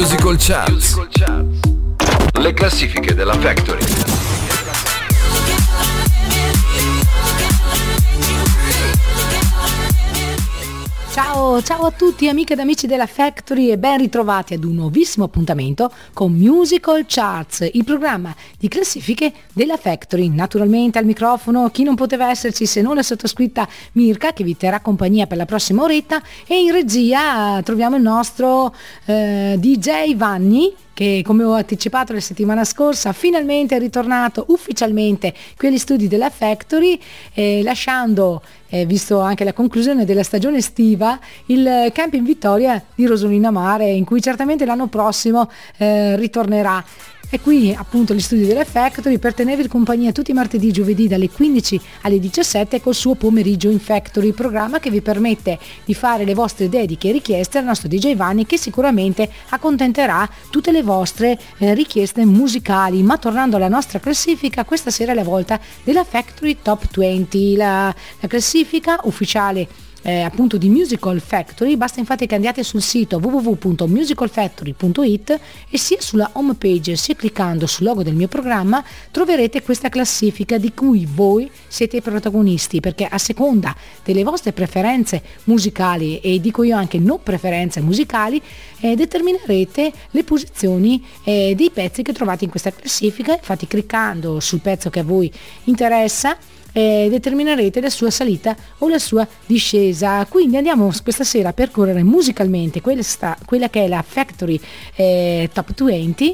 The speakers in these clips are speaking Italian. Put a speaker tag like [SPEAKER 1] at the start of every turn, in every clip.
[SPEAKER 1] Musical Charts. Le classifiche della Factory.
[SPEAKER 2] Ciao a tutti amiche ed amici della Factory e ben ritrovati ad un nuovissimo appuntamento con Musical Charts, il programma di classifiche della Factory. Naturalmente al microfono chi non poteva esserci se non la sottoscritta Mirka, che vi terrà compagnia per la prossima oretta, e in regia troviamo il nostro DJ Vanni, che come ho anticipato la settimana scorsa finalmente è ritornato ufficialmente qui agli studi della Factory, lasciando, visto anche la conclusione della stagione estiva, il Camping Vittoria di Rosolina Mare, in cui certamente l'anno prossimo ritornerà. È qui appunto gli studi della Factory per tenervi compagnia tutti i martedì e giovedì dalle 15 alle 17 col suo pomeriggio in Factory, programma che vi permette di fare le vostre dediche e richieste al nostro DJ Vanni, che sicuramente accontenterà tutte le vostre richieste musicali. Ma tornando alla nostra classifica, questa sera è la volta della Factory Top 20, la classifica ufficiale appunto di Musical Factory. Basta infatti che andiate sul sito www.musicalfactory.it e sia sulla home page sia cliccando sul logo del mio programma troverete questa classifica di cui voi siete i protagonisti, perché a seconda delle vostre preferenze musicali, e dico io anche non preferenze musicali, determinerete le posizioni dei pezzi che trovate in questa classifica. Infatti cliccando sul pezzo che a voi interessa determinerete la sua salita o la sua discesa. Quindi andiamo questa sera a percorrere musicalmente quella che è la Factory Top 20,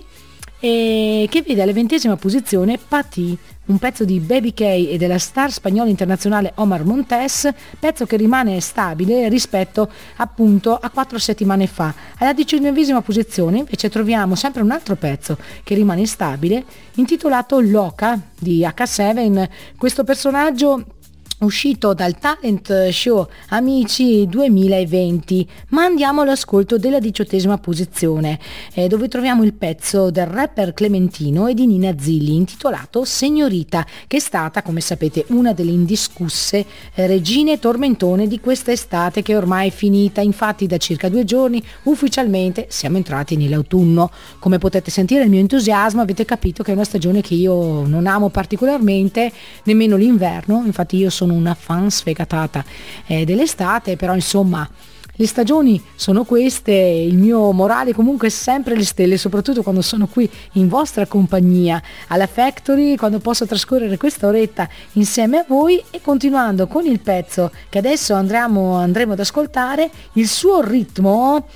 [SPEAKER 2] che vede alla 20ª posizione Patti, un pezzo di Baby K e della star spagnola internazionale Omar Montes, pezzo che rimane stabile rispetto appunto a 4 settimane fa. Alla 19ª posizione invece troviamo sempre un altro pezzo che rimane stabile, intitolato Loca di H7, questo personaggio uscito dal talent show Amici 2020. Ma andiamo all'ascolto della 18ª posizione, dove troviamo il pezzo del rapper Clementino e di Nina Zilli intitolato Signorita, che è stata, come sapete, una delle indiscusse regine tormentone di questa estate che ormai è finita. Infatti da circa 2 giorni ufficialmente siamo entrati nell'autunno. Come potete sentire il mio entusiasmo, avete capito che è una stagione che io non amo particolarmente, nemmeno l'inverno. Infatti io sono una fan sfegatata dell'estate, però insomma le stagioni sono queste, il mio morale comunque è sempre le stelle, soprattutto quando sono qui in vostra compagnia alla Factory, quando posso trascorrere questa oretta insieme a voi. E continuando con il pezzo che adesso andremo ad ascoltare, il suo ritmo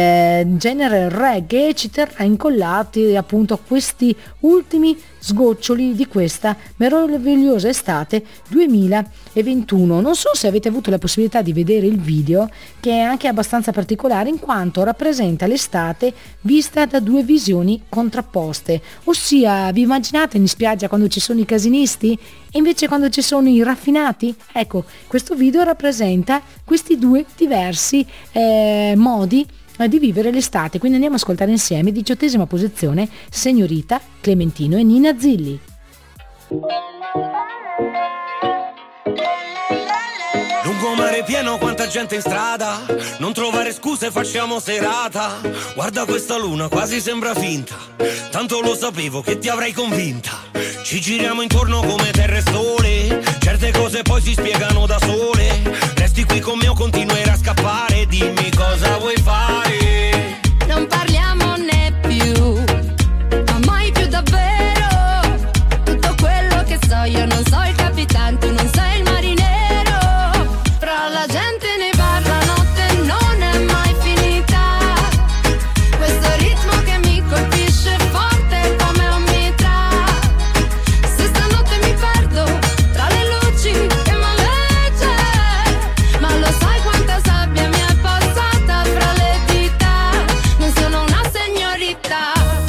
[SPEAKER 2] genere reggae ci terrà incollati appunto a questi ultimi sgoccioli di questa meravigliosa estate 2021. Non so se avete avuto la possibilità di vedere il video, che è anche abbastanza particolare in quanto rappresenta l'estate vista da 2 visioni contrapposte, ossia vi immaginate in spiaggia quando ci sono i casinisti e invece quando ci sono i raffinati? Ecco, questo video rappresenta questi 2 diversi modi di vivere l'estate. Quindi andiamo a ascoltare insieme, 18ª posizione, Signorita, Clementino e Nina Zilli.
[SPEAKER 3] Lungomare pieno, quanta gente in strada, non trovare scuse, facciamo serata. Guarda questa luna, quasi sembra finta, tanto lo sapevo che ti avrei convinta. Ci giriamo intorno come terra e sole, certe cose poi si spiegano da sole. Resti qui con me o continuerai a scappare, dimmi cosa vuoi fare.
[SPEAKER 4] Non parliamone più, ma mai più davvero. Tutto quello che so io non so il capitano, tu non sei il marinero. Fra la gente ne parla, notte non è mai finita. Questo ritmo che mi colpisce forte come un mitra. Se stanotte mi perdo tra le luci che maleggia, ma lo sai quanta sabbia mi è passata fra le dita. Non sono una signorita.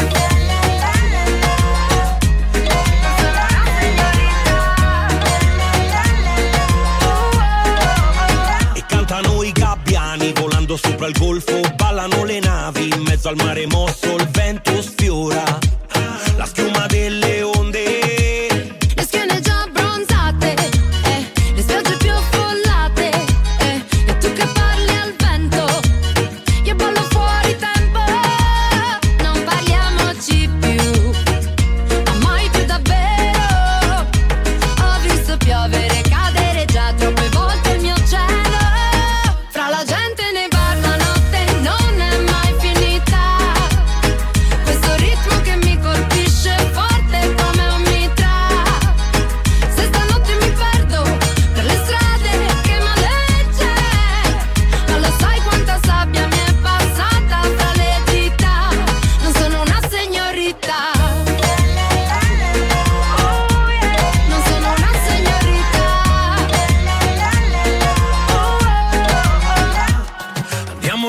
[SPEAKER 3] E cantano i gabbiani volando sopra il golfo, ballano le navi in mezzo al mare mosso, il vento sfiora la schiuma delle onde.
[SPEAKER 4] Le schiene già abbronzate, le spiagge più affollate, e tu che parli al vento, io ballo fuori tempo.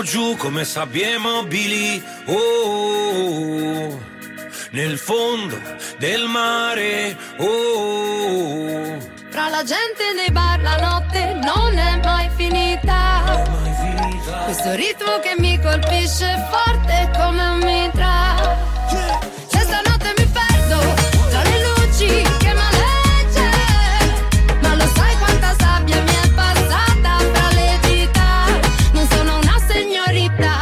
[SPEAKER 3] giù come sabbie mobili, oh, nel fondo del mare, oh.
[SPEAKER 4] Tra la gente nei bar la notte non è mai finita. Questo ritmo che mi colpisce forte come un mitra. Se stanotte mi perdo tra le luci che m'aleggia, ma lo sai quanta sabbia mi è passata fra le dita. Non sono una signorita.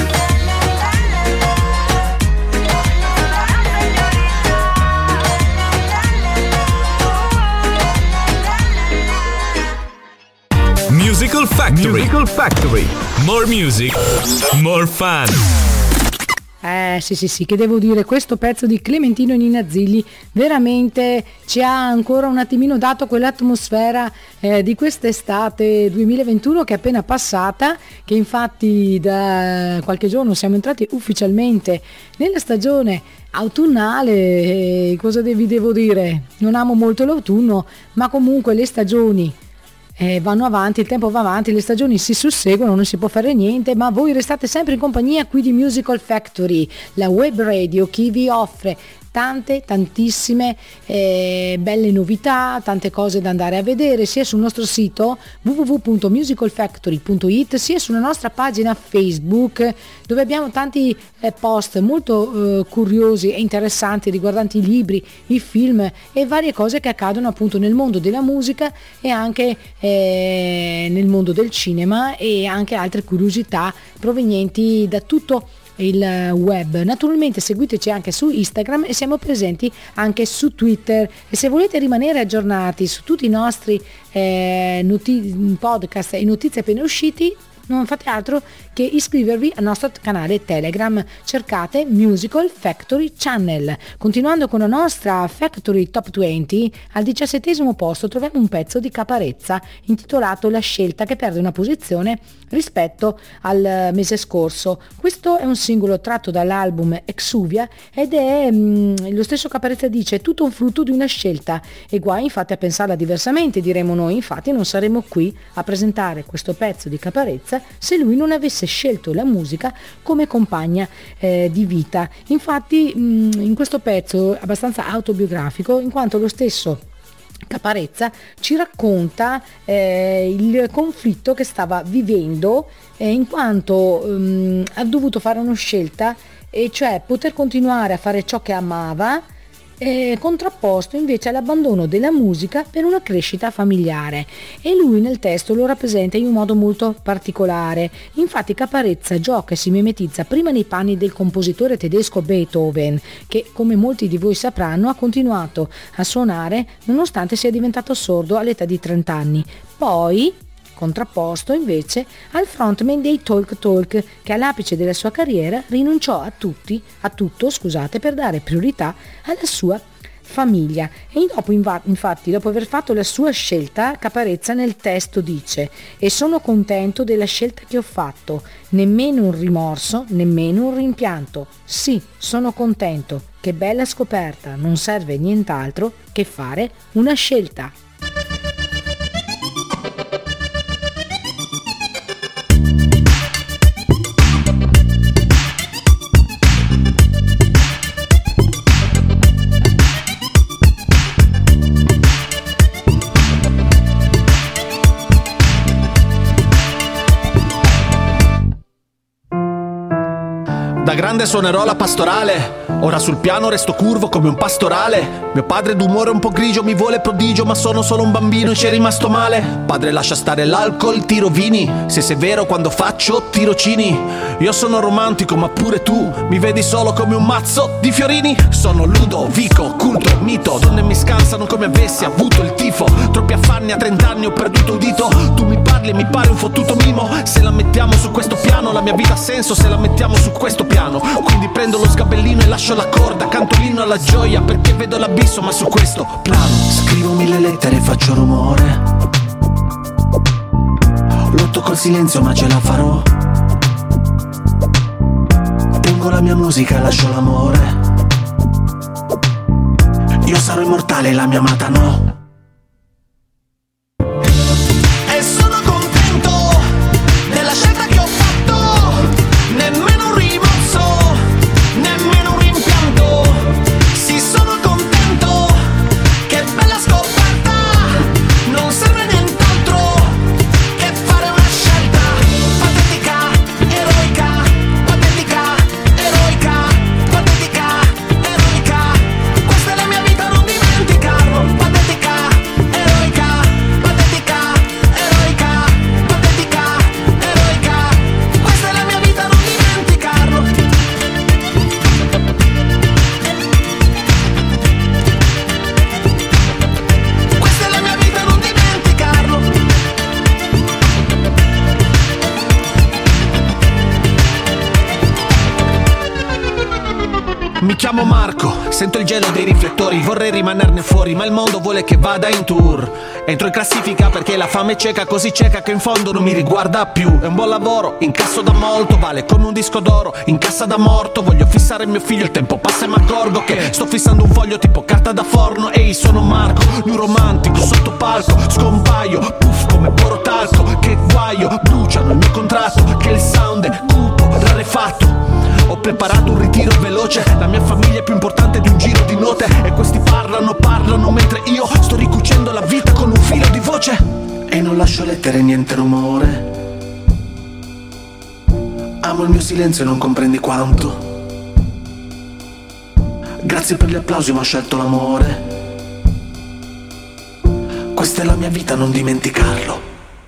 [SPEAKER 5] Musical Factory. More music, more fun.
[SPEAKER 2] Sì, che devo dire, questo pezzo di Clementino Ninazzilli veramente ci ha ancora un attimino dato quell'atmosfera di quest'estate 2021 che è appena passata, che infatti da qualche giorno siamo entrati ufficialmente nella stagione autunnale. Cosa vi devo dire? Non amo molto l'autunno, ma comunque le stagioni vanno avanti, il tempo va avanti, le stagioni si susseguono, non si può fare niente, ma voi restate sempre in compagnia qui di Musical Factory, la web radio che vi offre tantissime belle novità, tante cose da andare a vedere sia sul nostro sito www.musicalfactory.it sia sulla nostra pagina Facebook, dove abbiamo tanti post molto curiosi e interessanti riguardanti i libri, i film e varie cose che accadono appunto nel mondo della musica e anche nel mondo del cinema e anche altre curiosità provenienti da tutto il web. Naturalmente seguiteci anche su Instagram e siamo presenti anche su Twitter, e se volete rimanere aggiornati su tutti i nostri podcast e notizie appena usciti, non fate altro che iscrivervi al nostro canale Telegram, cercate Musical Factory Channel. Continuando con la nostra Factory Top 20, al 17° posto troviamo un pezzo di Caparezza intitolato La scelta, che perde una posizione rispetto al mese scorso. Questo è un singolo tratto dall'album Exuvia ed è lo stesso Caparezza dice: è tutto un frutto di una scelta, e guai infatti a pensarla diversamente, diremo noi. Infatti non saremmo qui a presentare questo pezzo di Caparezza se lui non avesse scelto la musica come compagna di vita. Infatti in questo pezzo abbastanza autobiografico, in quanto lo stesso Caparezza ci racconta il conflitto che stava vivendo, in quanto ha dovuto fare una scelta, e cioè poter continuare a fare ciò che amava, contrapposto invece all'abbandono della musica per una crescita familiare, e lui nel testo lo rappresenta in un modo molto particolare. Infatti Caparezza gioca e si mimetizza prima nei panni del compositore tedesco Beethoven, che come molti di voi sapranno ha continuato a suonare nonostante sia diventato sordo all'età di 30 anni. Poi contrapposto invece al frontman dei Talk Talk, che all'apice della sua carriera rinunciò a tutto per dare priorità alla sua famiglia. E dopo, infatti, dopo aver fatto la sua scelta, Caparezza nel testo dice: e sono contento della scelta che ho fatto, nemmeno un rimorso, nemmeno un rimpianto. Sì, sono contento, che bella scoperta, non serve nient'altro che fare una scelta.
[SPEAKER 6] Da grande suonerò la pastorale, ora sul piano resto curvo come un pastorale. Mio padre d'umore un po' grigio mi vuole prodigio, ma sono solo un bambino e ci è rimasto male. Padre lascia stare l'alcol, tiro vini, se sei vero quando faccio tirocini. Io sono romantico ma pure tu mi vedi solo come un mazzo di fiorini. Sono Ludovico, culto, mito, donne mi scansano come avessi avuto il tifo. Troppi affanni a 30 anni ho perduto udito, tu mi parli e mi pare un fottuto mimo. Se la mettiamo su questo piano la mia vita ha senso, se la mettiamo su questo piano. Quindi prendo lo sgabellino e lascio la corda, canto l'inno alla gioia perché vedo l'abisso, ma su questo plano scrivo 1000 lettere e faccio rumore. Lotto col silenzio ma ce la farò. Tengo la mia musica e lascio l'amore. Io sarò immortale, la mia amata no. E sono contento della scelta che ho fatto. Mi chiamo Marco, sento il gelo dei riflettori, vorrei rimanerne fuori, ma il mondo vuole che vada in tour. Entro in classifica perché la fame è cieca, così cieca che in fondo non mi riguarda più. È un buon lavoro, incasso da molto, vale come un disco d'oro, in cassa da morto. Voglio fissare mio figlio, il tempo passa e mi accorgo che sto fissando un foglio tipo carta da forno. Ehi, sono Marco, un romantico sotto palco, scompaio, puff come porotalco. Che guaio, bruciano il mio contratto, che il sound è cupo, rarefatto. Ho preparato un ritiro veloce, la mia famiglia è più importante di un giro di note. E questi parlano mentre io sto ricucendo la vita con un filo di voce. E non lascio lettere, niente rumore. Amo il mio silenzio e non comprendi quanto. Grazie per gli applausi ma ho scelto l'amore. Questa è la mia vita, non dimenticarlo.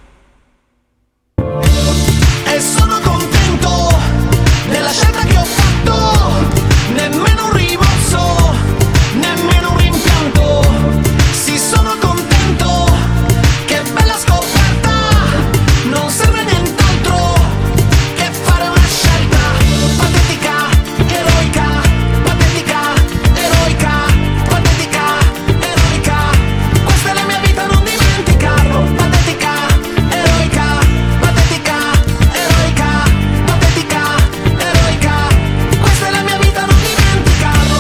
[SPEAKER 6] E sono contento della scelta che ho fatto. Nemmeno un rimorso, nemmeno un rimpianto. Sì, sono contento, che bella scoperta. Non serve nient'altro che fare una scelta. Patetica, eroica, patetica, eroica, patetica, eroica. Questa è la mia vita, non dimenticarlo. Patetica, eroica, patetica, eroica, patetica, eroica. Questa è la mia vita, non dimenticarlo.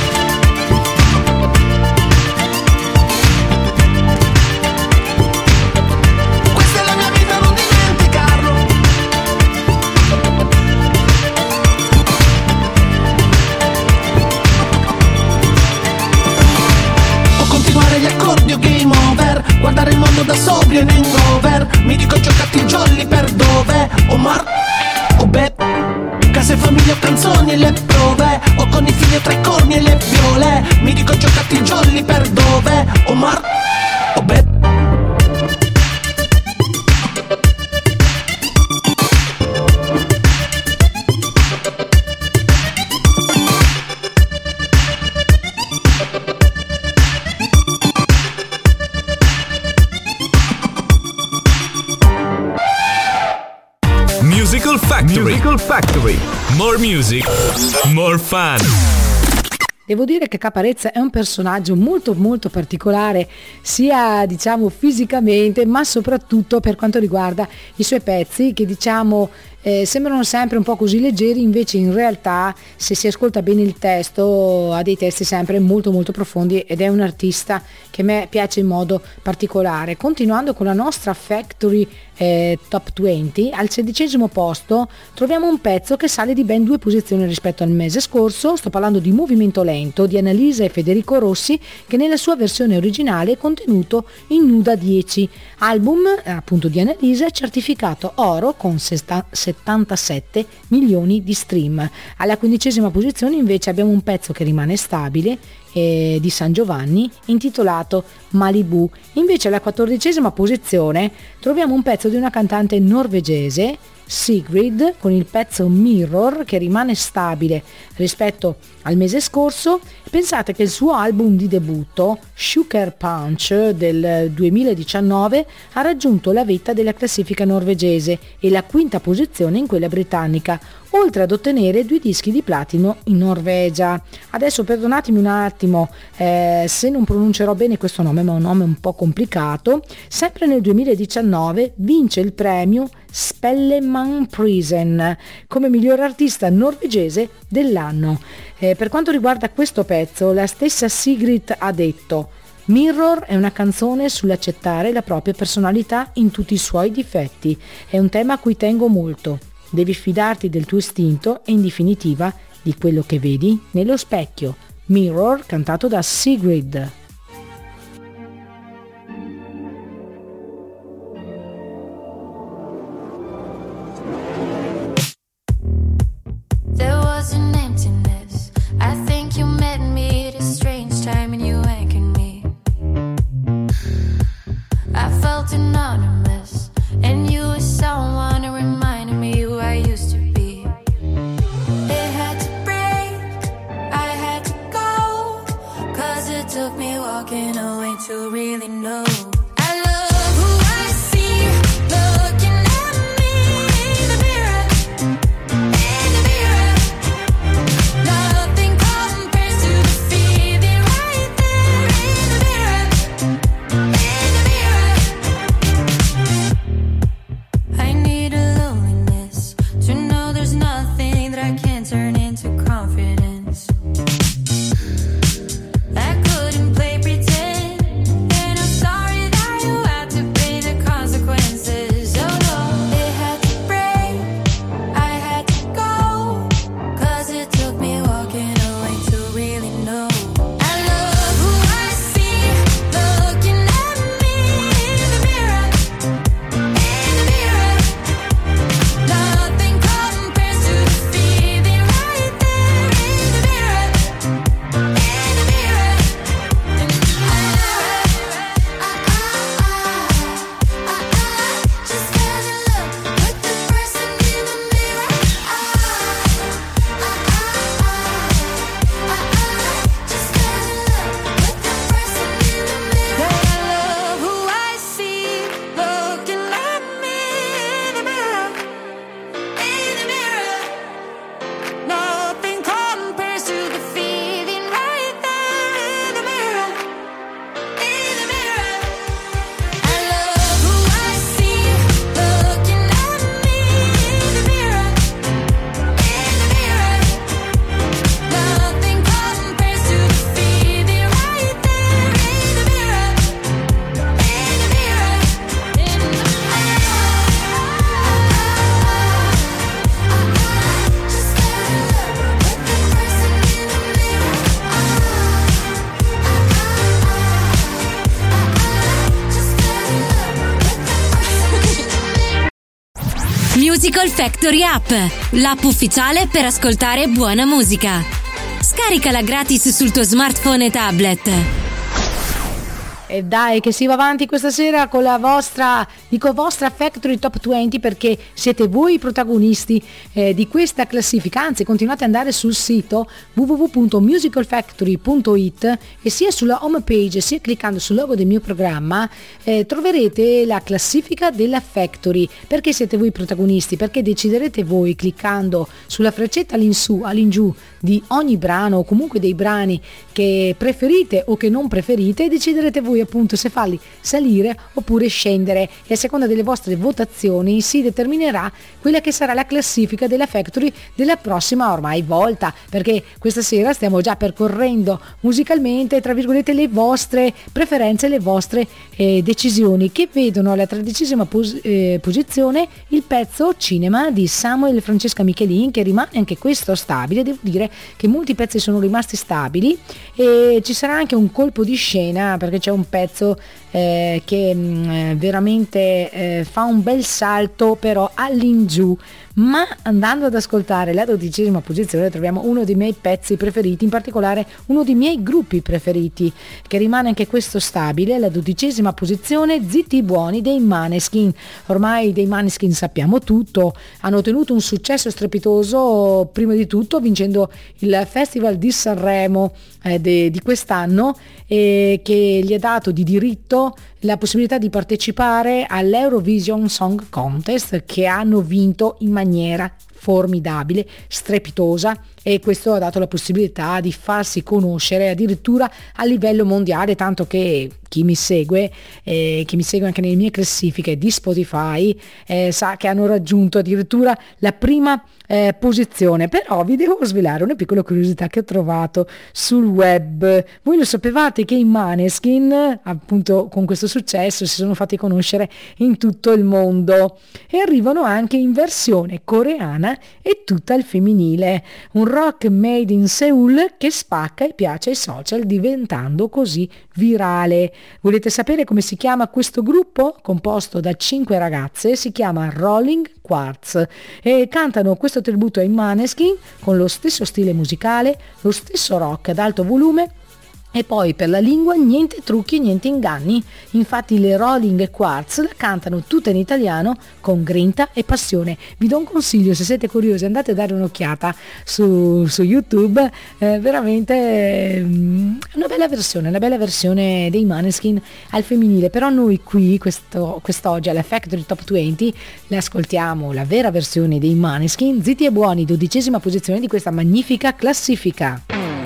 [SPEAKER 6] Questa è la mia vita, non dimenticarlo. O continuare gli accordi o game over. Guardare il mondo da sobrio in hangover. Mi dico giocati jolly per dove? Omar o Beh. Case, famiglia o canzoni e le prove. O con i figli tra i corni e le viole. Mi dico giocati jolly per dove? Omar o Beh.
[SPEAKER 5] Musical Factory. Musical Factory. More music, more fun.
[SPEAKER 2] Devo dire che Caparezza è un personaggio molto molto particolare, sia diciamo fisicamente, ma soprattutto per quanto riguarda i suoi pezzi, che diciamo sembrano sempre un po' così leggeri, invece in realtà se si ascolta bene il testo ha dei testi sempre molto molto profondi, ed è un artista che a me piace in modo particolare. Continuando con la nostra Factory Top 20, al 16° posto troviamo un pezzo che sale di ben 2 posizioni rispetto al mese scorso. Sto parlando di Movimento Lento di Annalisa e Federico Rossi, che nella sua versione originale è contenuto in Nuda 10, album appunto di Annalisa, certificato oro con 77 milioni di stream. Alla 15° posizione invece abbiamo un pezzo che rimane stabile di San Giovanni intitolato Malibu. Invece alla 14° posizione troviamo un pezzo di una cantante norvegese, Sigrid, con il pezzo Mirror, che rimane stabile rispetto al mese scorso. Pensate che il suo album di debutto, Sugar Punch del 2019, ha raggiunto la vetta della classifica norvegese e la 5ª posizione in quella britannica, oltre ad ottenere 2 dischi di platino in Norvegia. Adesso perdonatemi un attimo se non pronuncerò bene questo nome, ma è un nome un po' complicato. Sempre nel 2019 vince il premio Spellemannprisen come miglior artista norvegese dell'anno. Per quanto riguarda questo pezzo, la stessa Sigrid ha detto: Mirror è una canzone sull'accettare la propria personalità in tutti i suoi difetti. È un tema a cui tengo molto. Devi fidarti del tuo istinto e in definitiva di quello che vedi nello specchio. Mirror, cantato da Sigrid.
[SPEAKER 7] There was an emptiness. I think you met me at a strange time and you anchored me. I felt anonymous and you were someone who reminded me who I used to be. It had to break, I had to go, 'cause it took me
[SPEAKER 8] Musical Factory App, l'app ufficiale per ascoltare buona musica. Scaricala gratis sul tuo smartphone e tablet.
[SPEAKER 2] E dai che si va avanti questa sera con la vostra Factory Top 20, perché siete voi i protagonisti di questa classifica. Anzi, continuate ad andare sul sito www.musicalfactory.it e sia sulla home page sia cliccando sul logo del mio programma troverete la classifica della Factory. Perché siete voi i protagonisti? Perché deciderete voi, cliccando sulla freccetta all'insù, all'ingiù di ogni brano o comunque dei brani che preferite o che non preferite, deciderete voi appunto se farli salire oppure scendere, e a seconda delle vostre votazioni si determinerà quella che sarà la classifica della Factory della prossima ormai volta, perché questa sera stiamo già percorrendo musicalmente tra virgolette le vostre preferenze, le vostre decisioni, che vedono alla 13ª posizione il pezzo Cinema di Samuel e Francesca Michelin, che rimane anche questo stabile. Devo dire che molti pezzi sono rimasti stabili e ci sarà anche un colpo di scena, perché c'è un pezzo che veramente fa un bel salto però all'ingiù. Ma andando ad ascoltare la 12ª posizione troviamo uno dei miei pezzi preferiti, in particolare uno dei miei gruppi preferiti, che rimane anche questo stabile alla 12ª posizione, Zitti Buoni dei Maneskin. Ormai dei Maneskin sappiamo tutto, hanno ottenuto un successo strepitoso, prima di tutto vincendo il Festival di Sanremo di quest'anno, che gli ha dato di diritto la possibilità di partecipare all'Eurovision Song Contest, che hanno vinto in maniera formidabile, strepitosa, e questo ha dato la possibilità di farsi conoscere addirittura a livello mondiale, tanto che chi mi segue anche nelle mie classifiche di Spotify sa che hanno raggiunto addirittura la prima posizione. Però vi devo svelare una piccola curiosità che ho trovato sul web. Voi lo sapevate che i Maneskin, appunto con questo successo, si sono fatti conoscere in tutto il mondo e arrivano anche in versione coreana e tutta al femminile, un rock made in Seoul che spacca e piace ai social, diventando così virale. Volete sapere come si chiama questo gruppo? Composto da 5 ragazze, si chiama Rolling Quartz e cantano questo tributo ai Maneskin con lo stesso stile musicale, lo stesso rock ad alto volume. E poi per la lingua niente trucchi e niente inganni, infatti le Rolling Quartz la cantano tutta in italiano con grinta e passione. Vi do un consiglio, se siete curiosi andate a dare un'occhiata su YouTube, veramente una bella versione dei Maneskin al femminile. Però noi qui quest'oggi alla Factory Top 20 le ascoltiamo la vera versione dei Maneskin, Zitti e Buoni, 12ª posizione di questa magnifica classifica.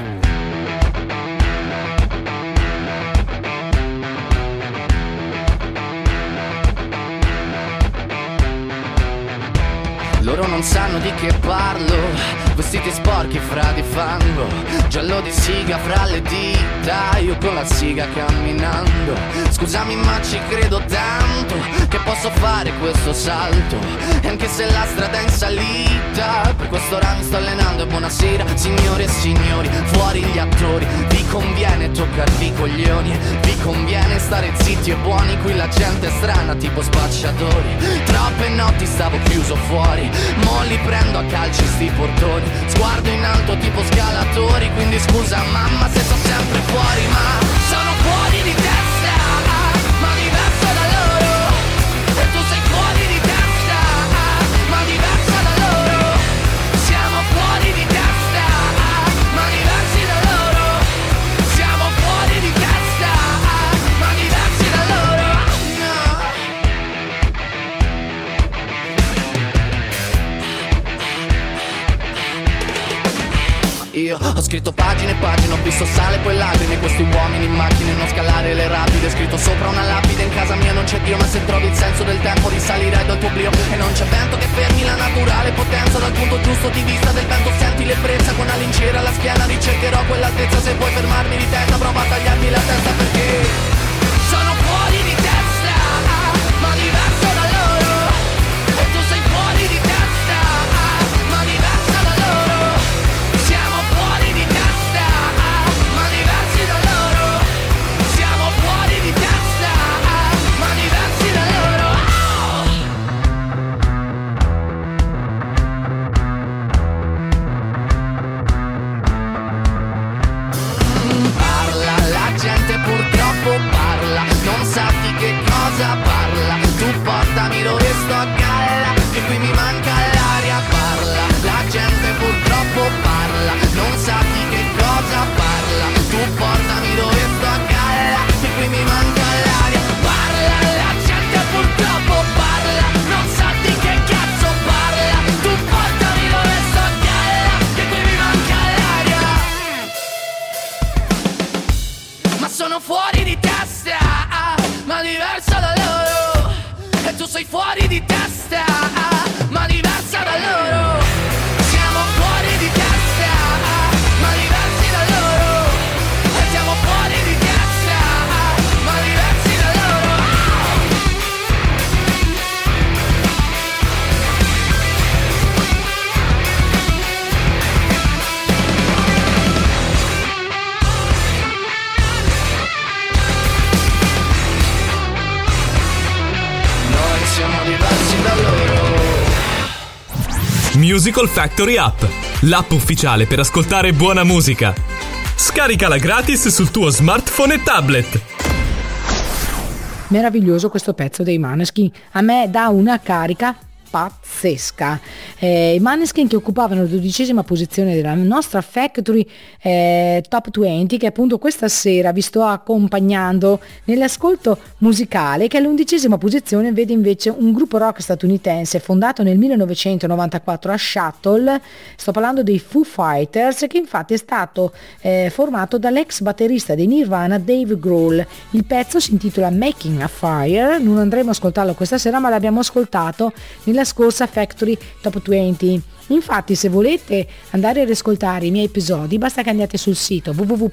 [SPEAKER 9] Loro non sanno di che parlo, vestiti sporchi fra di fango, giallo di siga fra le dita, io con la siga camminando. Scusami ma ci credo tanto che posso fare questo salto, e anche se la strada è in salita, per questo ora mi sto allenando. E buonasera signore e signori, fuori gli attori, vi conviene toccarvi i coglioni, vi conviene stare zitti e buoni, qui la gente è strana tipo spacciatori. Troppe notti stavo chiuso fuori, mo li prendo a calci sti portoni, sguardo in alto tipo scalatori, quindi scusa mamma se sto sempre fuori, ma sono fuori di testa, ma diverso da loro, e tu sei fuori di testa, ma diversa da loro, siamo fuori di testa, ma diversi da loro, siamo fuori di testa, ma diversi da loro, no. Io ho scritto pagine e pagine, ho visto sale poi lacrime, questi uomini in macchine, non scalare le rapide, scritto sopra una lapide, in casa mia non c'è Dio, ma se trovi il senso del tempo risalirai dal tuo oblio, e non c'è vento che fermi la naturale potenza, dal punto giusto di vista del vento senti l'ebbrezza, con una lincera alla schiena ricercherò quell'altezza, se puoi fermarmi di testa prova a tagliarmi la testa, perché sono fuori di testa, ma diverso da loro, e tu sei fuori di testa, ma diversa da loro, siamo fuori di testa, ma diversi da loro, siamo fuori di testa, ma diversi da loro. fuori di testa, ma diversa da loro. Siamo fuori di testa, ma diversi da loro. E siamo fuori di testa, ma diversi da loro. Noi siamo diversi da loro.
[SPEAKER 5] Musical Factory App, l'app ufficiale per ascoltare buona musica. Scaricala gratis sul tuo smartphone e tablet.
[SPEAKER 2] Meraviglioso questo pezzo dei Måneskin, a me dà una carica pazzesca. I Måneskin che occupavano la 12ª posizione della nostra Factory Top 20, che appunto questa sera vi sto accompagnando nell'ascolto musicale, che all'11ª posizione vede invece un gruppo rock statunitense fondato nel 1994 a Seattle. Sto parlando dei Foo Fighters, che infatti è stato formato dall'ex batterista dei Nirvana Dave Grohl. Il pezzo si intitola Making a Fire. Non andremo a ascoltarlo questa sera, ma l'abbiamo ascoltato nella scorsa Factory Top 20. Infatti, se volete andare a riascoltare i miei episodi, basta che andiate sul sito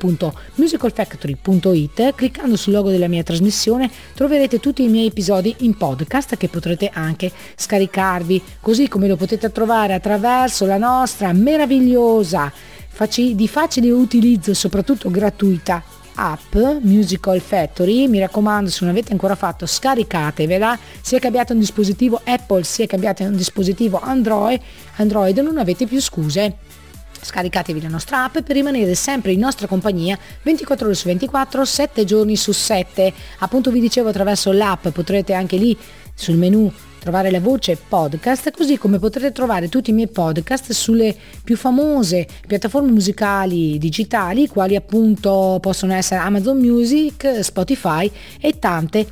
[SPEAKER 2] www.musicalfactory.it, cliccando sul logo della mia trasmissione troverete tutti i miei episodi in podcast, che potrete anche scaricarvi, così come lo potete trovare attraverso la nostra meravigliosa, di facile utilizzo e soprattutto gratuita app Musical Factory. Mi raccomando, se non avete ancora fatto, scaricatevela, sia che abbiate un dispositivo Apple sia che abbiate un dispositivo Android, non avete più scuse. Scaricatevi la nostra app per rimanere sempre in nostra compagnia 24 ore su 24, 7 giorni su 7. Appunto, vi dicevo, attraverso l'app potrete anche lì sul menu trovare la voce podcast, così come potrete trovare tutti i miei podcast sulle più famose piattaforme musicali digitali, quali appunto possono essere Amazon Music, Spotify e tante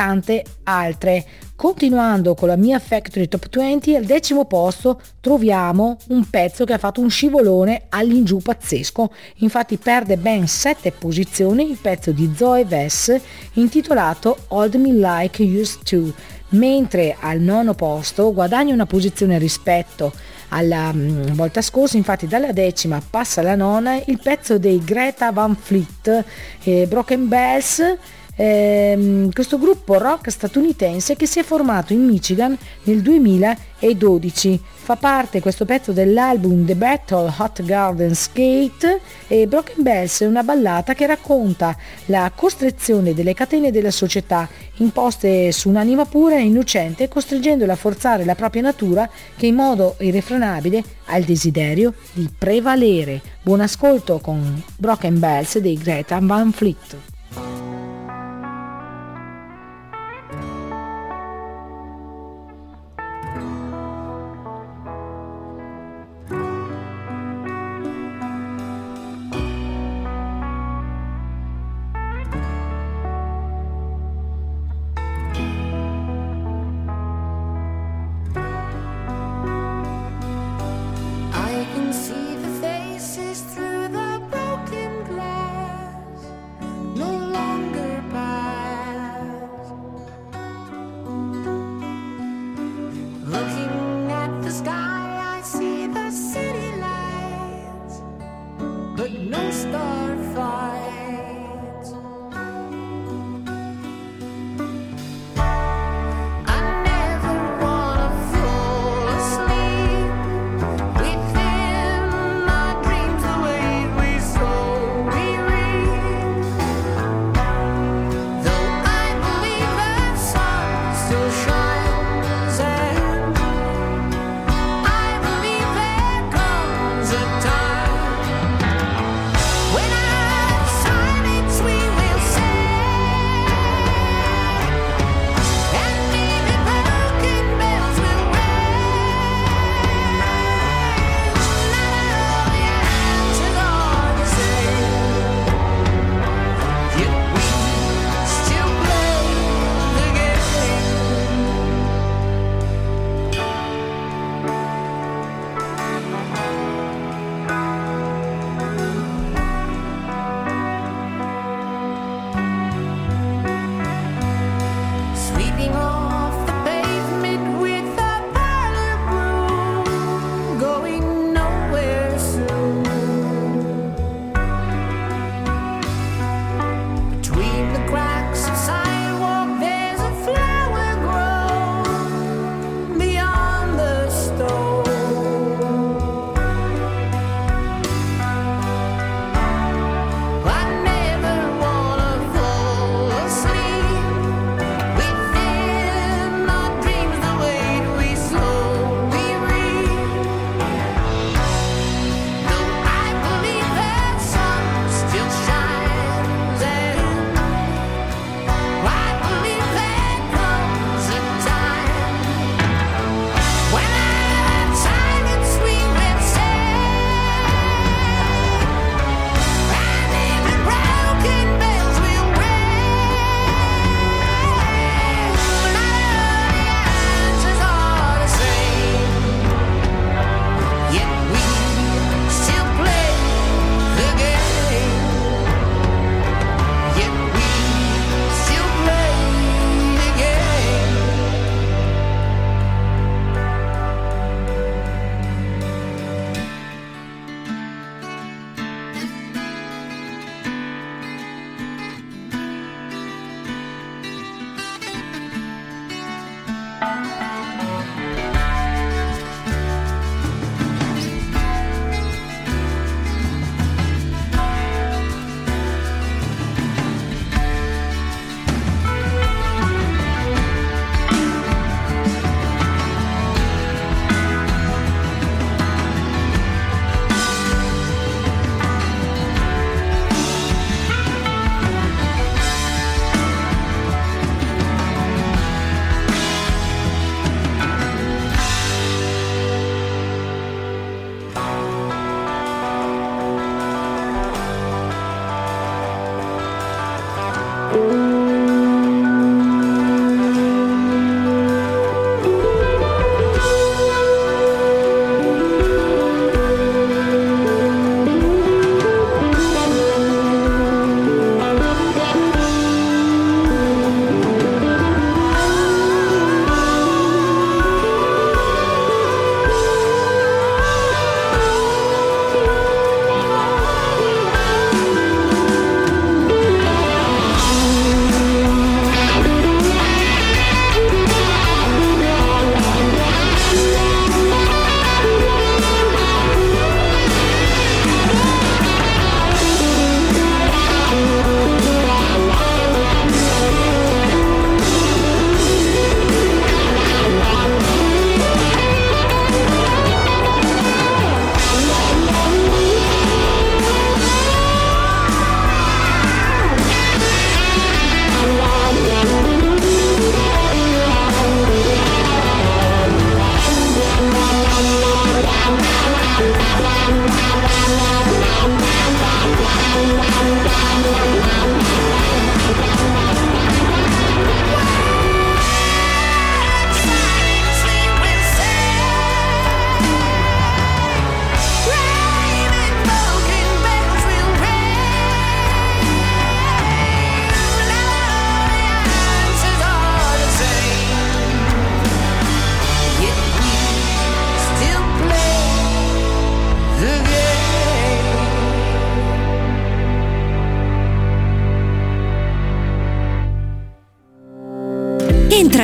[SPEAKER 2] altre. Continuando con la mia Factory Top 20, al 10° posto troviamo un pezzo che ha fatto un scivolone all'ingiù pazzesco. Infatti perde ben 7 posizioni il pezzo di Zoe Vess intitolato Hold Me Like You Used To, mentre al 9° posto guadagna una posizione rispetto alla volta scorsa. Infatti dalla 10ª passa alla 9ª il pezzo dei Greta Van Fleet, Broken Bells, questo gruppo rock statunitense che si è formato in Michigan nel 2012. Fa parte questo pezzo dell'album The Battle Hot Gardens Gate, e Broken Bells è una ballata che racconta la costrizione delle catene della società imposte su un'anima pura e innocente, costringendola a forzare la propria natura, che in modo irrefrenabile ha il desiderio di prevalere. Buon ascolto con Broken Bells dei Greta Van Fleet.
[SPEAKER 7] See the faces through the broken glass. No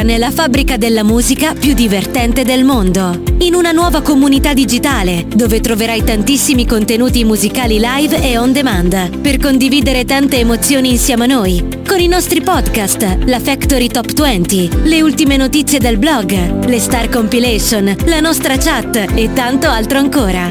[SPEAKER 8] nella fabbrica della musica più divertente del mondo. In una nuova comunità digitale, dove troverai tantissimi contenuti musicali live e on demand, per condividere tante emozioni insieme a noi. Con i nostri podcast, la Factory Top 20, le ultime notizie del blog, le Star Compilation, la nostra chat e tanto altro ancora.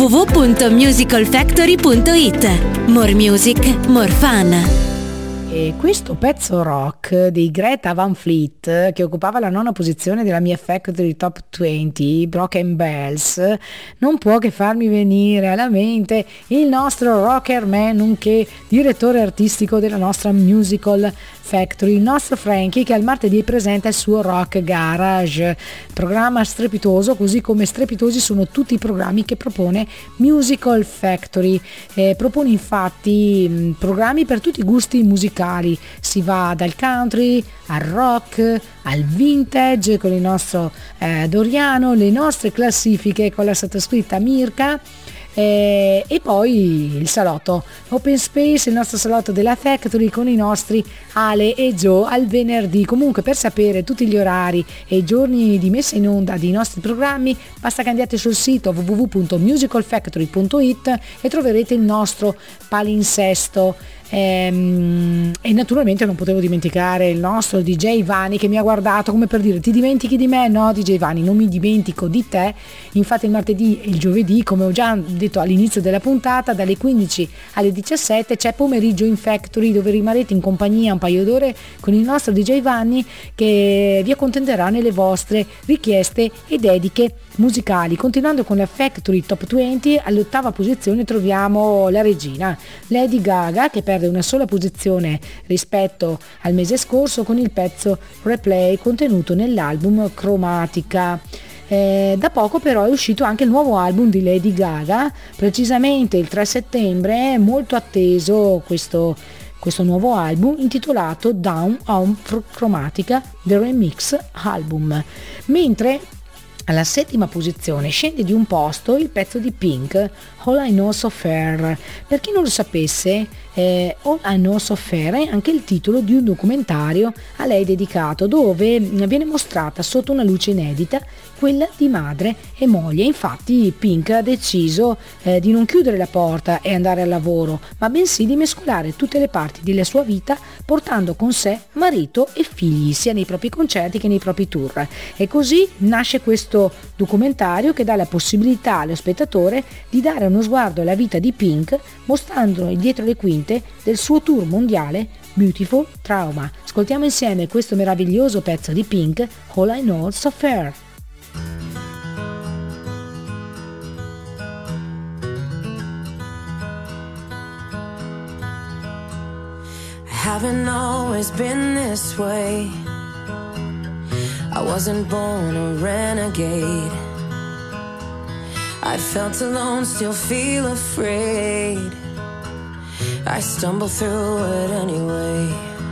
[SPEAKER 8] www.musicalfactory.it. More music, more fun.
[SPEAKER 2] E questo pezzo rock di Greta Van Fleet, che occupava la 9ª posizione della mia Factory Top 20, Broken Bells, non può che farmi venire alla mente il nostro rocker man, nonché direttore artistico della nostra Musical Factory, il nostro Frankie, che al martedì presenta il suo Rock Garage, programma strepitoso, così come strepitosi sono tutti i programmi che propone Musical Factory. Propone infatti programmi per tutti i gusti musicali, si va dal country al rock al vintage con il nostro Doriano, le nostre classifiche con la sottoscritta Mirka. E poi il salotto Open Space, il nostro salotto della Factory con i nostri Ale e Joe al venerdì. Comunque, per sapere tutti gli orari e i giorni di messa in onda dei nostri programmi, basta che andate sul sito www.musicalfactory.it e troverete il nostro palinsesto. E naturalmente non potevo dimenticare il nostro DJ Vani, che mi ha guardato come per dire: ti dimentichi di me? No, DJ Vani, non mi dimentico di te. Infatti il martedì e il giovedì, come ho già detto all'inizio della puntata, dalle 15 alle 17 c'è Pomeriggio in Factory, dove rimarrete in compagnia un paio d'ore con il nostro DJ Vanni, che vi accontenterà nelle vostre richieste e dediche musicali. Continuando con la Factory Top 20, all'8ª posizione troviamo la regina Lady Gaga, che perde una sola posizione rispetto al mese scorso con il pezzo Replay contenuto nell'album Chromatica. Da poco però è uscito anche il nuovo album di Lady Gaga, precisamente il 3 settembre, molto atteso questo nuovo album intitolato Down on Chromatica, The Remix Album. Mentre alla 7ª posizione scende di un posto il pezzo di Pink, All I Know So Fair. Per chi non lo sapesse, All I Know So Fair è anche il titolo di un documentario a lei dedicato, dove viene mostrata sotto una luce inedita quella di madre e moglie. Infatti Pink ha deciso di non chiudere la porta e andare al lavoro, ma bensì di mescolare tutte le parti della sua vita, portando con sé marito e figli sia nei propri concerti che nei propri tour. E così nasce questo documentario che dà la possibilità allo spettatore di dare uno sguardo alla vita di Pink, mostrando dietro le quinte del suo tour mondiale Beautiful Trauma. Ascoltiamo insieme questo meraviglioso pezzo di Pink, All I Know So Fair.
[SPEAKER 10] Haven't always been this way. I wasn't born a renegade. I felt alone, still feel afraid. I stumble through it anyway.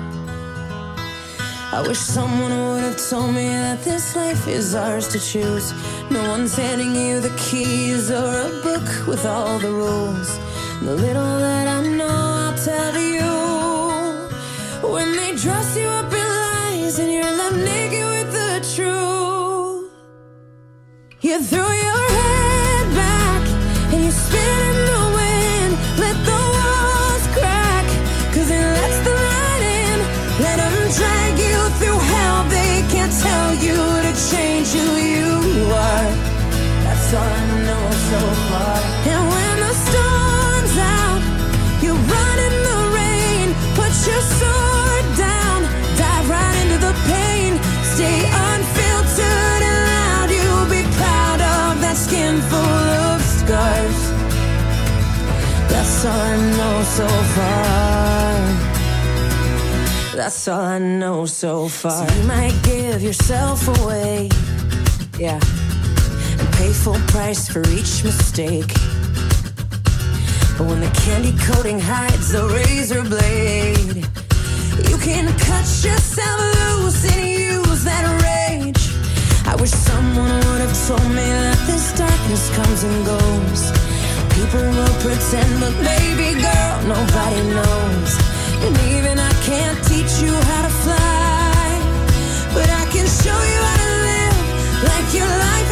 [SPEAKER 10] I wish someone would have told me that this life is ours to choose. No one's handing you the keys or a book with all the rules. The little that I know I'll tell to you. When they dress you up in lies and you're left naked with the truth, you throw your head back and you spin in the wind. Let the walls crack, cause it lets the light in. Let them drag you through hell. They can't tell you to change who you are. That's all I know so far. And when the storm's out, you run in the rain. Put your sword down, dive right into the pain. Stay unfiltered and loud. You'll be proud of that skin full of scars. That's all I know so far. That's all I know so far. So you might give yourself away, yeah, and pay full price for each mistake. But when the candy coating hides the razor blade, you can cut yourself loose and use that rage. I wish someone would have told me that this darkness comes and goes. People will pretend, but baby girl, nobody knows. And even I can't teach you how to fly, but I can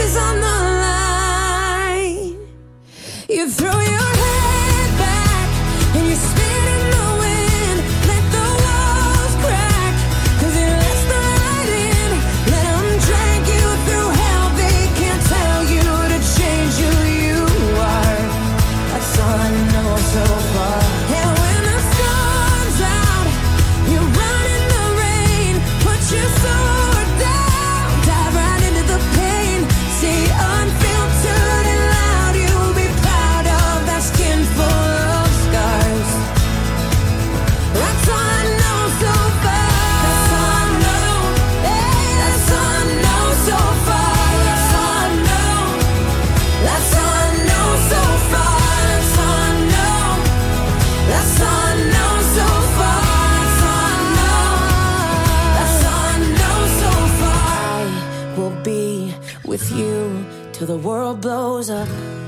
[SPEAKER 10] is on the line. You throw your head back and you spit in the wind. Let the walls crack, 'cause it lets the light in. Let them drag you through hell. They can't tell you to change who you are. That's all I know so far. And when the storm's out, you run in the rain. Put your sword down, dive right into the pain. Stay unfiltered and loud. You'll be proud of that skin full of scars. That's all I know so far. That's all I know. Hey, that's all I know so far. That's all I know. That's all I know so far. That's all I know. That's all I know so far. That's all I know. That's all I know so far. I will be with you till the world blows up.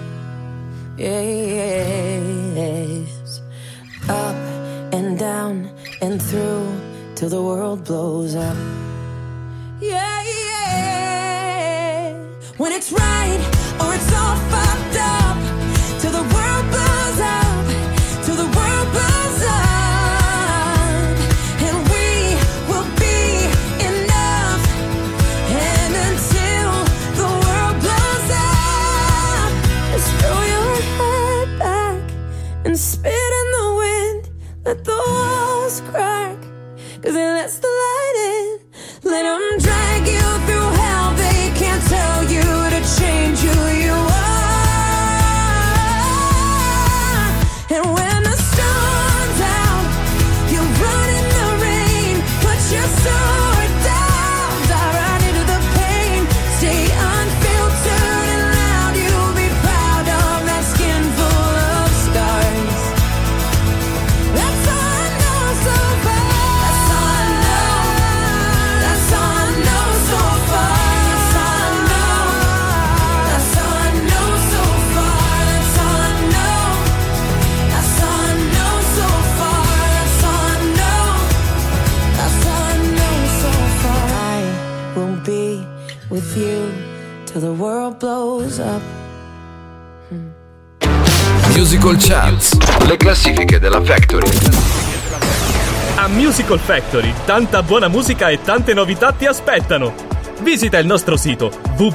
[SPEAKER 10] Yes. Up and down and through till the world blows up. Yeah, yeah. When it's right or it's all fucked up, till the world blows up, till the world blows up, and we will be enough. And until the world blows up, just throw your head back and spit in the wind. Let the walls crack, 'cause it lets the light in. Let them drag you through hell. They can't tell you to change who you are. And when the storm's out, you run in the rain. Put your sword down, dive right into the pain. Stay unfiltered and loud. You'll be proud of that skin full of scars. That's all I know so far. That's all I know. That's all I know so far. That's all I know. That's all I know so far. That's all I know. That's all I know so far. That's all I know. That's all I know so far. I will be with you till the world blows up.
[SPEAKER 1] Musical Charts, le classifiche della Factory.
[SPEAKER 5] A Musical Factory, tanta buona musica e tante novità ti aspettano. Visita il nostro sito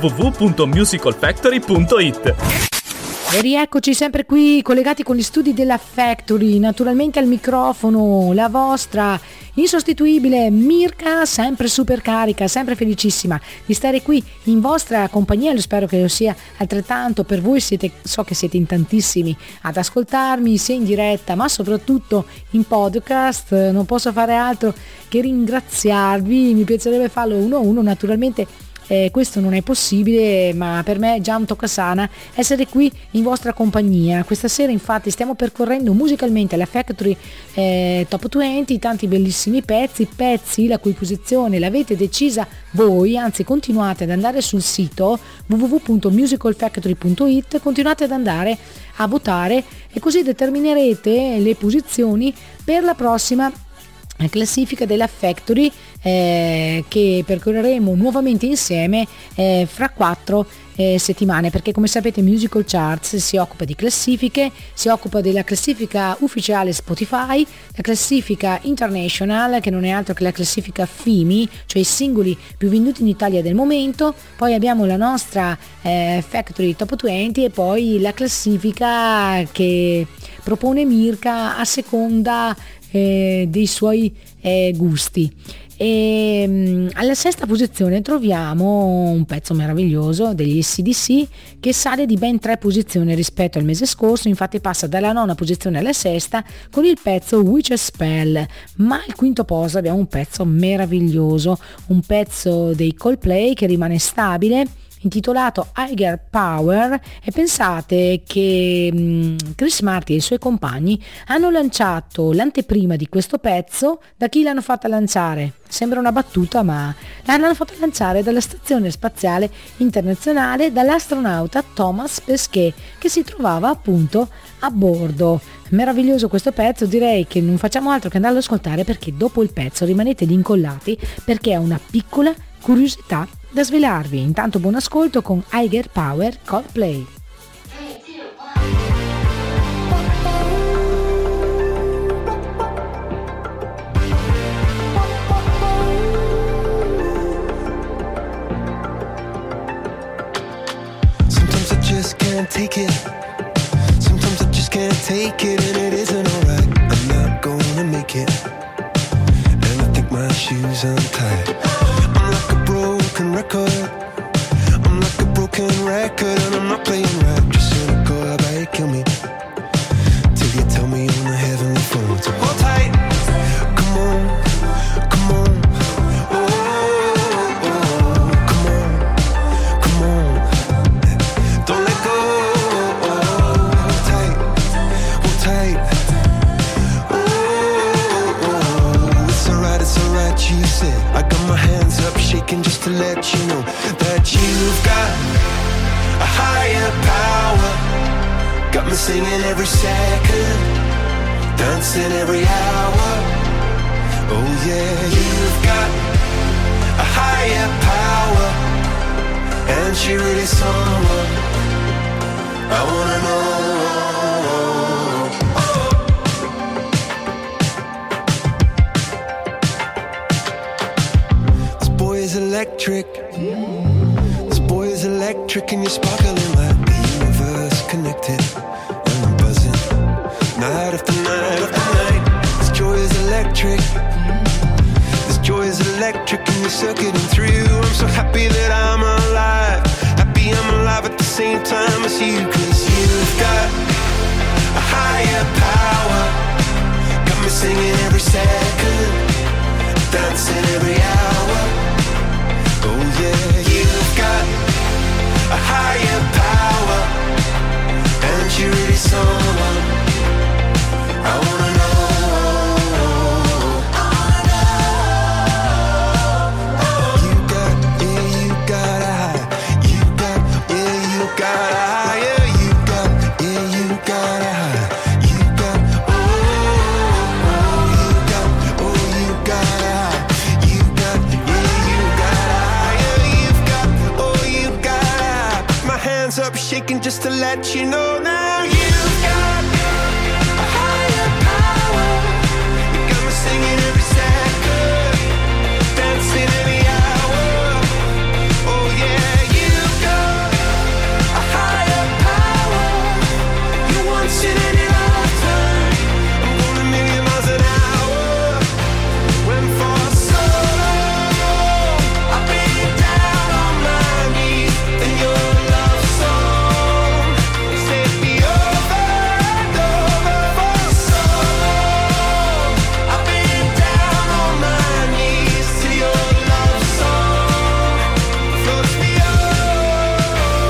[SPEAKER 5] www.musicalfactory.it.
[SPEAKER 2] E rieccoci sempre qui collegati con gli studi della Factory, naturalmente al microfono la vostra insostituibile Mirka, sempre super carica, sempre felicissima di stare qui in vostra compagnia. Lo spero che lo sia altrettanto per voi. So che siete in tantissimi ad ascoltarmi sia in diretta ma soprattutto in podcast. Non posso fare altro che ringraziarvi, mi piacerebbe farlo uno a uno, naturalmente questo non è possibile, ma per me è già un toccasana essere qui in vostra compagnia. Questa sera infatti stiamo percorrendo musicalmente la Factory Top 20, tanti bellissimi pezzi la cui posizione l'avete decisa voi, anzi continuate ad andare sul sito www.musicalfactory.it, continuate ad andare a votare e così determinerete le posizioni per la prossima classifica della Factory che percorreremo nuovamente insieme fra 4 settimane, perché come sapete Musical Charts si occupa di classifiche, si occupa della classifica ufficiale Spotify, la classifica international che non è altro che la classifica FIMI, cioè i singoli più venduti in Italia del momento, poi abbiamo la nostra Factory Top 20 e poi la classifica che propone Mirka a seconda dei suoi gusti. E alla sesta posizione troviamo un pezzo meraviglioso degli AC/DC che sale di ben 3 posizioni rispetto al mese scorso, infatti passa dalla 9ª posizione alla sesta con il pezzo Witch Spell. Ma al quinto posto abbiamo un pezzo meraviglioso, un pezzo dei Coldplay che rimane stabile, intitolato Higher Power, e pensate che Chris Martin e i suoi compagni hanno lanciato l'anteprima di questo pezzo. Da chi l'hanno fatta lanciare? Sembra una battuta, ma l'hanno fatta lanciare dalla Stazione Spaziale Internazionale dall'astronauta Thomas Pesquet, che si trovava appunto a bordo. Meraviglioso questo pezzo, direi che non facciamo altro che andarlo ad ascoltare, perché dopo il pezzo rimanete lì incollati, perché è una piccola curiosità da svelarvi. Intanto buon ascolto con Higher Power Coldplay.
[SPEAKER 11] Sometimes I just can't take it. Sometimes I just can't take it, and it isn't alright. I'm not gonna make it, and I think my shoes untied. I'm like a broken record. I'm like a broken record, and I'm not playing right. Just cynical, how about you kill me till you tell me on the heavenly phone. So hold tight, come on, come on. Oh, oh, come on, come on. Don't let go. Hold tight, hold tight. Oh, it's alright, you said. I got my hands up shaking just to let you know that you've got a higher power. Got me singing every second, dancing every hour. Oh yeah, you've got a higher power, and she really someone I wanna know. This boy is electric. This boy is electric, and you're sparkling like the universe connected. And I'm buzzing night after night after night. This joy is electric. This joy is electric, and you're circuiting through. I'm so happy that I'm alive. Happy I'm alive at the same time as you. 'Cause you've got a higher power. Got me singing every second, dancing every hour. Oh yeah, you've got a higher power, and you're really someone I wanna know. You got, yeah, you got a high. You got, yeah, you got a higher. You got, yeah, you got a high. You got, oh, you got, oh, you got a high. You got, yeah, you got a higher. You've got, oh, you got a high. My hands up shaking just to let you know now. You've got a higher power. You got me singing every second, dancing every hour. Oh yeah, you've got a higher power. You once in any lifetime. I'm going a million miles an hour. When for so long I've been down on my knees in your love song. Set me over and over. For so long I've been down on my knees to your love song. Floats me over,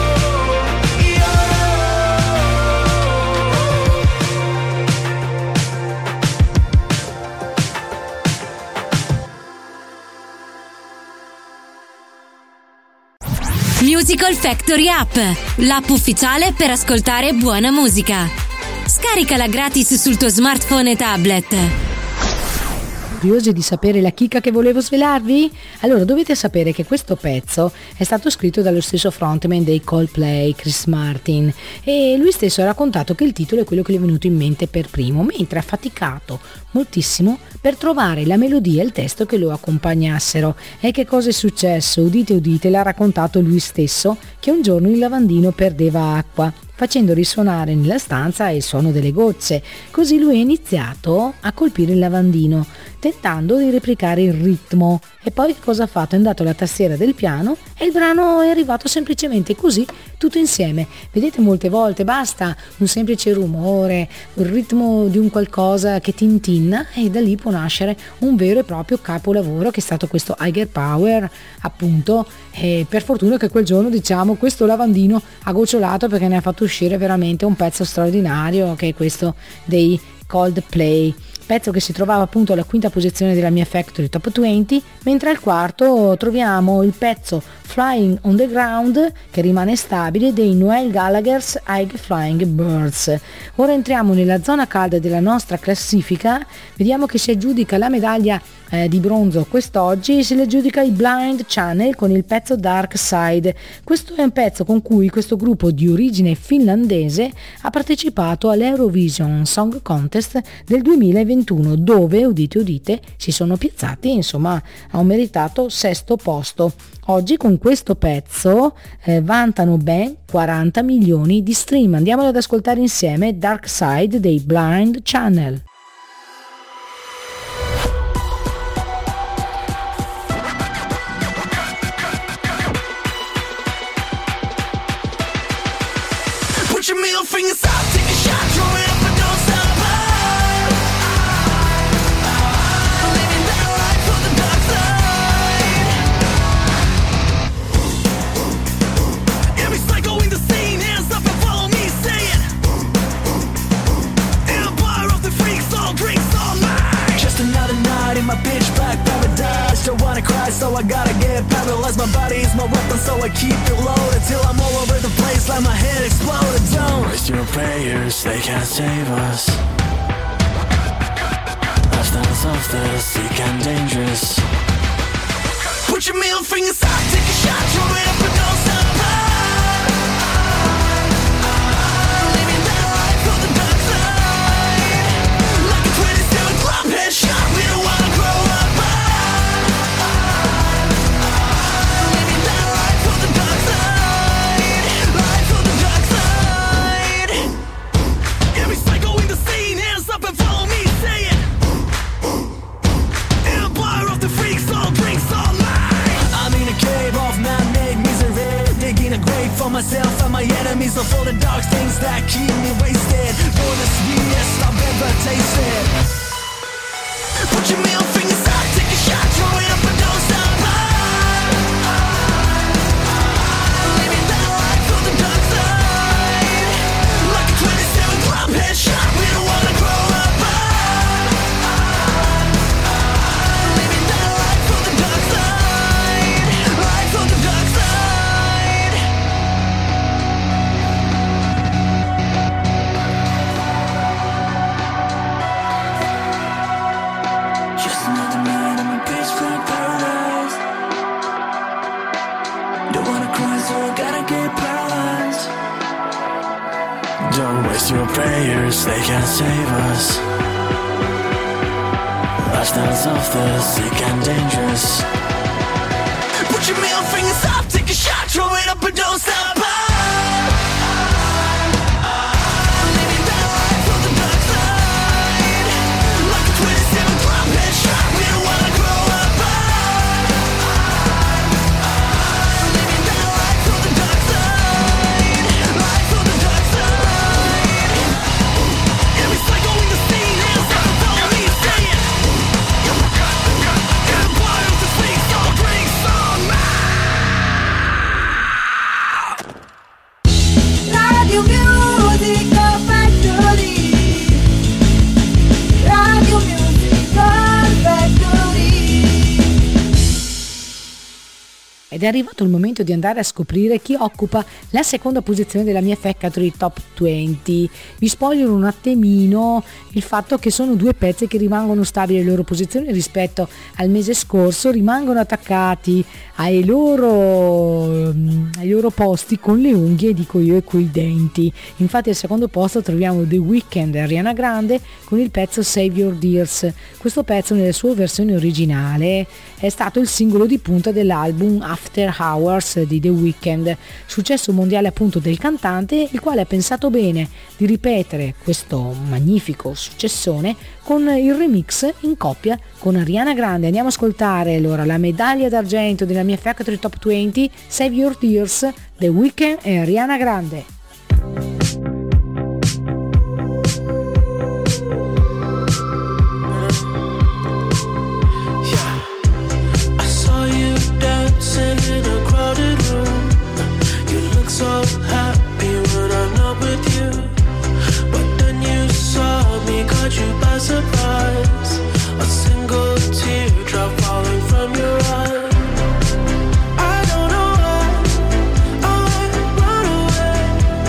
[SPEAKER 8] Musical Factory App, l'app ufficiale per ascoltare buona musica. Scaricala gratis sul tuo smartphone e tablet.
[SPEAKER 2] Curiosi di sapere la chicca che volevo svelarvi? Allora dovete sapere che questo pezzo è stato scritto dallo stesso frontman dei Coldplay, Chris Martin, e lui stesso ha raccontato che il titolo è quello che gli è venuto in mente per primo, mentre ha faticato moltissimo per trovare la melodia e il testo che lo accompagnassero. E che cosa è successo? Udite udite, l'ha raccontato lui stesso, che un giorno il lavandino perdeva acqua, facendo risuonare nella stanza il suono delle gocce. Così lui ha iniziato a colpire il lavandino, tentando di replicare il ritmo. E poi che cosa ha fatto? È andato alla tastiera del piano e il brano è arrivato semplicemente così, tutto insieme. Vedete, molte volte basta un semplice rumore, il ritmo di un qualcosa che tintinna, e da lì può nascere un vero e proprio capolavoro, che è stato questo Higher Power, appunto. E per fortuna che quel giorno, diciamo, questo lavandino ha gocciolato, perché ne ha fatto uscire veramente un pezzo straordinario, che è questo dei Coldplay, pezzo che si trovava appunto alla quinta posizione della mia Factory Top 20, mentre al quarto troviamo il pezzo Flying on the Ground, che rimane stabile, dei Noel Gallagher's High Flying Birds. Ora entriamo nella zona calda della nostra classifica, vediamo che si aggiudica la medaglia di bronzo quest'oggi se le aggiudica i Blind Channel con il pezzo Dark Side. Questo è un pezzo con cui questo gruppo di origine finlandese ha partecipato all'Eurovision Song Contest del 2021, dove, udite udite, si sono piazzati, insomma, a un meritato 6° posto. Oggi con questo pezzo vantano ben 40 milioni di stream. Andiamolo ad ascoltare insieme, Dark Side dei Blind Channel.
[SPEAKER 3] Put your middle fingers up, take a shot, throw it up and don't stop. Living that life on the dark side. Every psycho in the scene, hands up and follow me, say it. Empire of the freaks, all drinks, all mine.
[SPEAKER 12] Just another night in my pitch black paradise. Don't wanna cry, so I gotta get paralyzed. My body is my weapon, so I keep it loaded till I'm all over the place like my head exploded. Don't waste your prayers, they can't save us. Lifestyles of the sick and dangerous.
[SPEAKER 3] Put your middle fingers up, take a shot, throw it up and don't stop. Living that life on the dark side. Like a 27 club headshot, we don't wanna grow up. Living that life on the dark side. Life on the dark side. Every psycho in the scene, hands up and follow me, say it. Empire of the freaks, all drinks, all mine.
[SPEAKER 12] I'm in a cave of man-made misery, digging a grave for myself and my enemies, of all the dark things that keep me wasted. For the sweetest I've ever tasted.
[SPEAKER 3] Put your middle fingers up, take a shot, throw it up and don't stop. Living that life on the dark side. Like a 27 club headshot, we don't wanna grow up. Living that life on the dark side. Life on the dark side.
[SPEAKER 12] Just another night in my pitch black paradise. Don't wanna cry, so I gotta get paralyzed. Don't waste your prayers, they can't save us. Lifestyles of the sick and dangerous.
[SPEAKER 3] Put your middle fingers up, take a shot, throw it up and don't stop. Living that life on the dark side. Like a 27 club headshot, we don't wanna grow up. Living that life on the dark side. Life on the dark side. Every psycho in the scene, hands up and follow me, say it. Empire of the freaks, all drinks, all mine.
[SPEAKER 10] Radio Music Factory. Radio Music Factory.
[SPEAKER 2] Ed è arrivato il momento di andare a scoprire chi occupa la seconda posizione della mia Factory Top 20. Vi spoilerò un attimino il fatto che sono due pezzi che rimangono stabili alle loro posizioni rispetto al mese scorso, rimangono attaccati ai loro posti con le unghie, dico io, e coi denti. Infatti al secondo posto troviamo The Weeknd e Ariana Grande con il pezzo Save Your Tears. Questo pezzo nella sua versione originale è stato il singolo di punta dell'album After Hours di The Weeknd, successo mondiale appunto del cantante, il quale ha pensato bene di ripetere questo magnifico successone con il remix in coppia con Ariana Grande. Andiamo a ascoltare allora la medaglia d'argento della mia Factory Top 20, Save Your Tears, The Weeknd e Ariana Grande.
[SPEAKER 12] In a crowded room, you look so happy when I'm not with you. But then you saw me, caught you by surprise. A single teardrop falling from your eye. I don't know why I run away.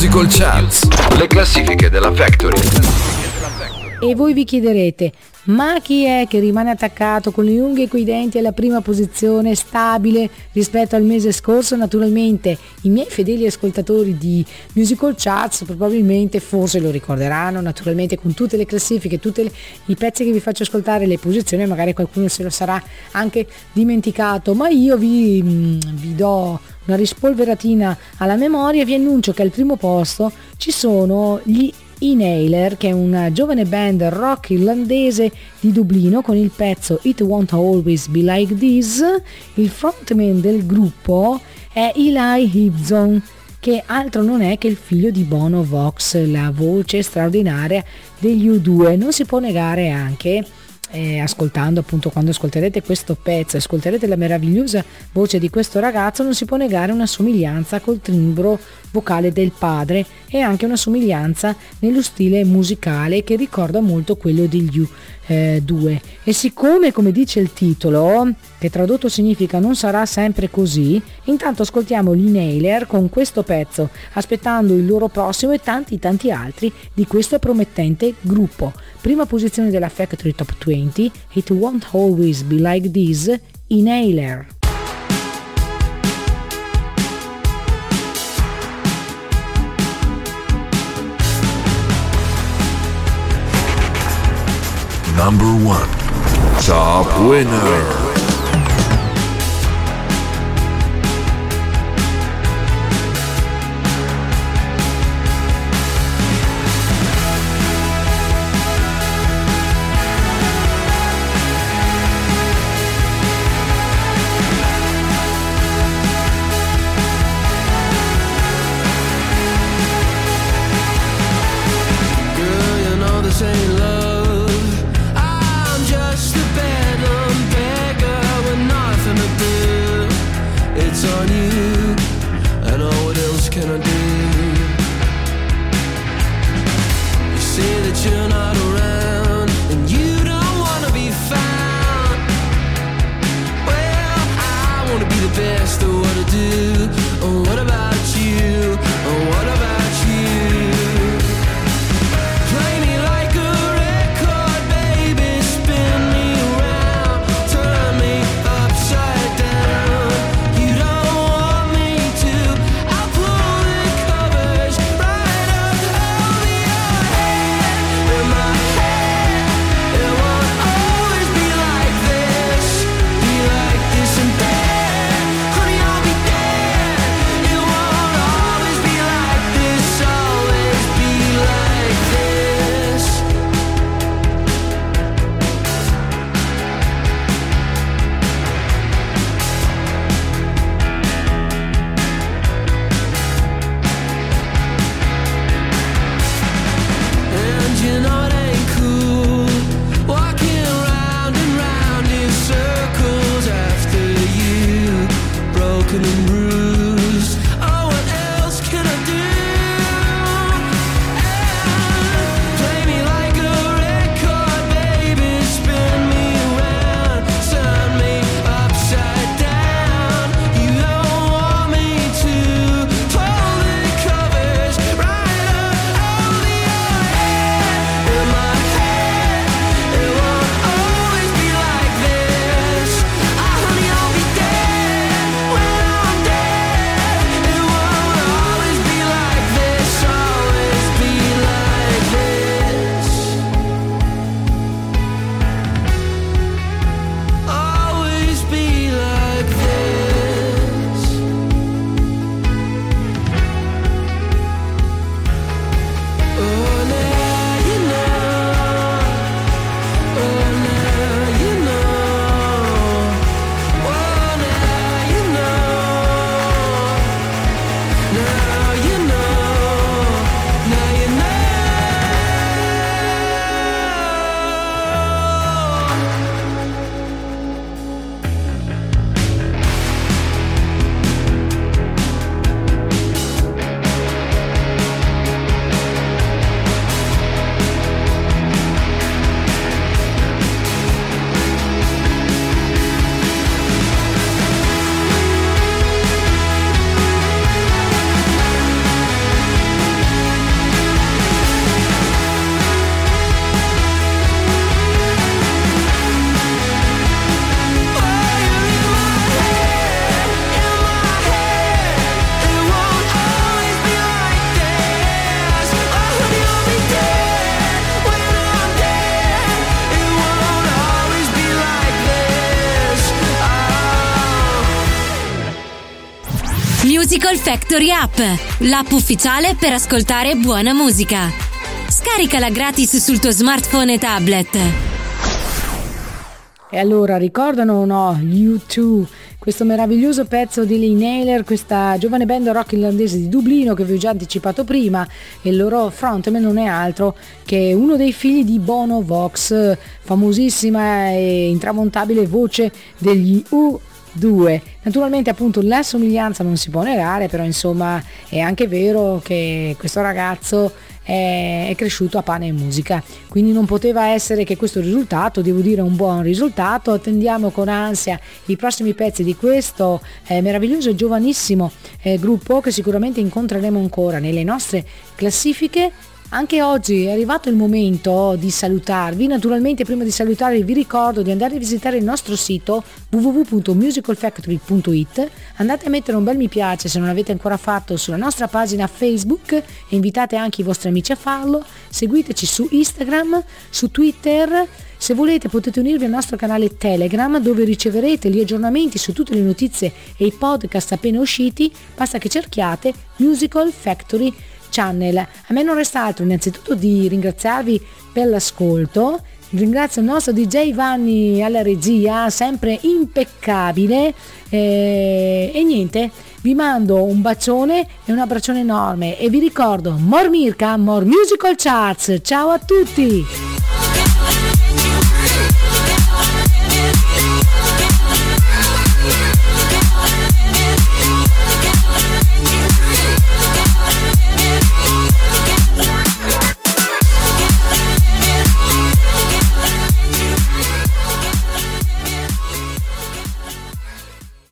[SPEAKER 1] Musical Charts, le classifiche della Factory.
[SPEAKER 2] E voi vi chiederete, ma chi è che rimane attaccato con le unghie e coi denti alla prima posizione stabile rispetto al mese scorso? Naturalmente i miei fedeli ascoltatori di Musical Charts probabilmente forse lo ricorderanno, naturalmente con tutte le classifiche, tutti i pezzi che vi faccio ascoltare, le posizioni, magari qualcuno se lo sarà anche dimenticato, ma io vi do una rispolveratina alla memoria e vi annuncio che al primo posto ci sono gli Inhaler, che è una giovane band rock irlandese di Dublino con il pezzo It Won't Always Be Like This. Il frontman del gruppo è Eli Hibson, che altro non è che il figlio di Bono Vox, la voce straordinaria degli U2. Non si può negare anche, ascoltando appunto, quando ascolterete questo pezzo, ascolterete la meravigliosa voce di questo ragazzo, non si può negare una somiglianza col timbro vocale del padre e anche una somiglianza nello stile musicale che ricorda molto quello degli U2. E siccome, come dice il titolo, che tradotto significa non sarà sempre così, intanto ascoltiamo gli Inhaler con questo pezzo, aspettando il loro prossimo e tanti altri di questo promettente gruppo. Prima posizione della Factory Top 20, It Won't Always Be Like This, Inhaler.
[SPEAKER 1] Number 1 Top Winner.
[SPEAKER 12] Honey, I'll be there.
[SPEAKER 8] Musical Factory App, l'app ufficiale per ascoltare buona musica. Scaricala gratis sul tuo smartphone e tablet.
[SPEAKER 2] E allora ricordano o no U2, questo meraviglioso pezzo di Lee Naylor, questa giovane band rock irlandese di Dublino che vi ho già anticipato prima, e il loro frontman non è altro che uno dei figli di Bono Vox, famosissima e intramontabile voce degli U2. Naturalmente appunto la somiglianza non si può negare, però insomma è anche vero che questo ragazzo è cresciuto a pane e musica, quindi non poteva essere che questo risultato, devo dire un buon risultato. Attendiamo con ansia i prossimi pezzi di questo meraviglioso e giovanissimo gruppo che sicuramente incontreremo ancora nelle nostre classifiche. Anche oggi è arrivato il momento di salutarvi. Naturalmente prima di salutarvi vi ricordo di andare a visitare il nostro sito www.musicalfactory.it. Andate a mettere un bel mi piace se non l'avete ancora fatto sulla nostra pagina Facebook e invitate anche i vostri amici a farlo. Seguiteci su Instagram, su Twitter. Se volete potete unirvi al nostro canale Telegram, dove riceverete gli aggiornamenti su tutte le notizie e i podcast appena usciti. Basta che cerchiate Musical Factory Channel. A me non resta altro innanzitutto di ringraziarvi per l'ascolto. Ringrazio il nostro DJ Vanni alla regia, sempre impeccabile, e niente, vi mando un bacione e un abbraccione enorme e vi ricordo more Mirka, more Musical Charts. Ciao a tutti!